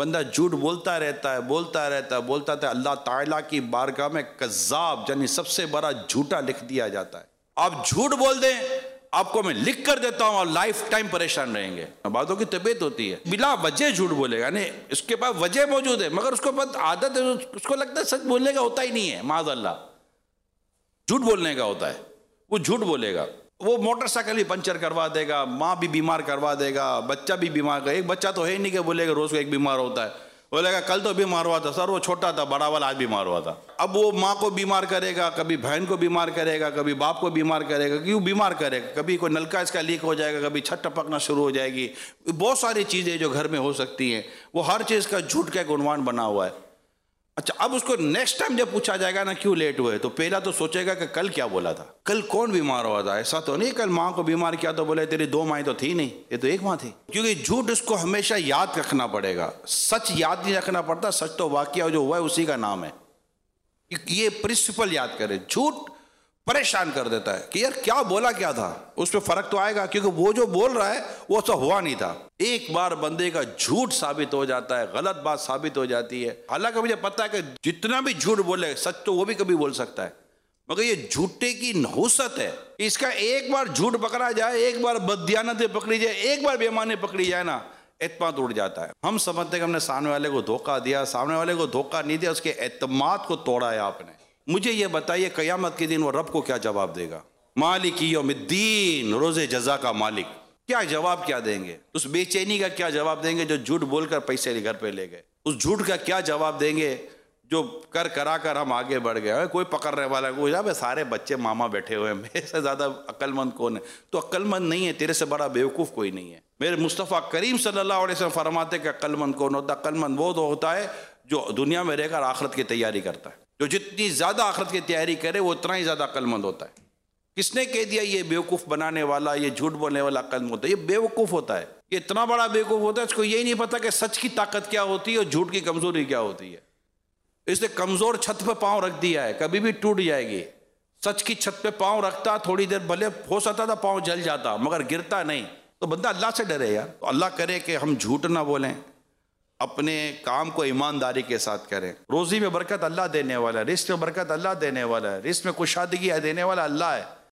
بندہ جھوٹ بولتا رہتا ہے، اللہ تعالیٰ کی بارگاہ میں کذاب یعنی سب سے بڑا جھوٹا لکھ دیا جاتا ہے۔ آپ جھوٹ بول دیں، آپ کو میں لکھ کر دیتا ہوں اور لائف ٹائم پریشان رہیں گے۔ بعضوں کی طبیعت ہوتی ہے بلا وجہ جھوٹ بولے گا، یعنی اس کے پاس وجہ موجود ہے مگر اس کو بس عادت ہے، اس کو لگتا ہے سچ بولنے کا ہوتا ہی نہیں ہے، معاذ اللہ جھوٹ بولنے کا ہوتا ہے، وہ جھوٹ بولے گا۔ وہ موٹر سائیکل بھی پنچر کروا دے گا، ماں بھی بیمار کروا دے گا، بچہ بھی بیمار کا، ایک بچہ تو ہے ہی نہیں کہ بولے گا روز کو ایک بیمار ہوتا ہے، بولے گا کل تو بیمار ہوا تھا سر، وہ چھوٹا تھا، بڑا والا آج بیمار ہوا تھا۔ اب وہ ماں کو بیمار کرے گا، کبھی بہن کو بیمار کرے گا، کبھی باپ کو بیمار کرے گا، کیوں بیمار کرے گا، کبھی کوئی نلکا اس کا لیک ہو جائے گا، کبھی چھت ٹپکنا شروع ہو جائے گی، بہت ساری چیزیں جو گھر میں ہو سکتی ہیں، وہ ہر چیز کا جھوٹ کا ایک عنوان بنا ہوا ہے۔ اچھا اب اس کو نیکسٹ ٹائم جب پوچھا جائے گا نا کیوں لیٹ ہوئے، تو پہلا تو سوچے گا کہ کل کیا بولا تھا، کل کون بیمار ہوا تھا، ایسا تو نہیں کل ماں کو بیمار کیا تو بولے تیری 2 مائیں تو تھی نہیں، یہ تو 1 ماں تھی۔ کیونکہ جھوٹ اس کو ہمیشہ یاد رکھنا پڑے گا، سچ یاد نہیں رکھنا پڑتا، سچ تو واقعہ جو ہوا ہے اسی کا نام ہے۔ یہ پرنسپل یاد کرے، جھوٹ پریشان کر دیتا ہے کہ یار کیا بولا کیا تھا، اس پہ فرق تو آئے گا کیونکہ وہ جو بول رہا ہے وہ تو ہوا نہیں تھا۔ ایک بار بندے کا جھوٹ ثابت ہو جاتا ہے، غلط بات ثابت ہو جاتی ہے، حالانکہ مجھے پتا ہے کہ جتنا بھی جھوٹ بولے سچ تو وہ بھی کبھی بول سکتا ہے، مگر یہ جھوٹے کی نحوست ہے، اس کا ایک بار جھوٹ پکڑا جائے، ایک بار بددیانت پکڑی جائے، ایک بار بے ایمانی پکڑی جائے نا، اعتماد اڑ جاتا ہے۔ ہم سمجھتے ہیں کہ ہم نے سامنے والے کو دھوکہ دیا، سامنے والے کو دھوکہ نہیں دیا، اس کے اعتماد کو توڑا ہے آپ نے۔ مجھے یہ بتائیے قیامت کے دن وہ رب کو کیا جواب دے گا؟ مالک یوم الدین، روز جزا کا مالک، کیا جواب کیا دیں گے؟ اس بے چینی کا کیا جواب دیں گے جو جھوٹ بول کر پیسے گھر پہ لے گئے؟ اس جھوٹ کا کیا جواب دیں گے جو کرا کر ہم آگے بڑھ گئے؟ کوئی پکڑنے والا کوئی سارے بچے ماما بیٹھے ہوئے ہیں، میرے سے زیادہ عقل مند کون ہے؟ تو عقل مند نہیں ہے، تیرے سے بڑا بیوقوف کوئی نہیں ہے۔ میرے مصطفیٰ کریم صلی اللہ علیہ وسلم فرماتے کہ عقل مند کون ہوتا ہے؟ عقل مند وہ ہوتا ہے جو دنیا میں رہ کر آخرت کی تیاری کرتا ہے، جو جتنی زیادہ آخرت کی تیاری کرے وہ اتنا ہی زیادہ عقل مند ہوتا ہے۔ کس نے کہہ دیا یہ بیوقوف بنانے والا، یہ جھوٹ بولنے والا عقل مند ہوتا ہے؟ یہ بیوقوف ہوتا ہے، یہ اتنا بڑا بیوقوف ہوتا ہے اس کو یہی نہیں پتا کہ سچ کی طاقت کیا ہوتی ہے اور جھوٹ کی کمزوری کیا ہوتی ہے۔ اس نے کمزور چھت پہ پاؤں رکھ دیا ہے، کبھی بھی ٹوٹ جائے گی۔ سچ کی چھت پہ پاؤں رکھتا، تھوڑی دیر بھلے ہو سکتا تھا پاؤں جل جاتا مگر گرتا نہیں۔ تو بندہ اللہ سے ڈرے یار، تو اللہ کرے کہ ہم جھوٹ نہ بولیں، اپنے کام کو ایمانداری کے ساتھ کریں۔ روزی میں برکت اللہ دینے والا ہے، رزق میں برکت اللہ دینے والا ہے، رزق میں کشادگی دینے والا اللہ ہے۔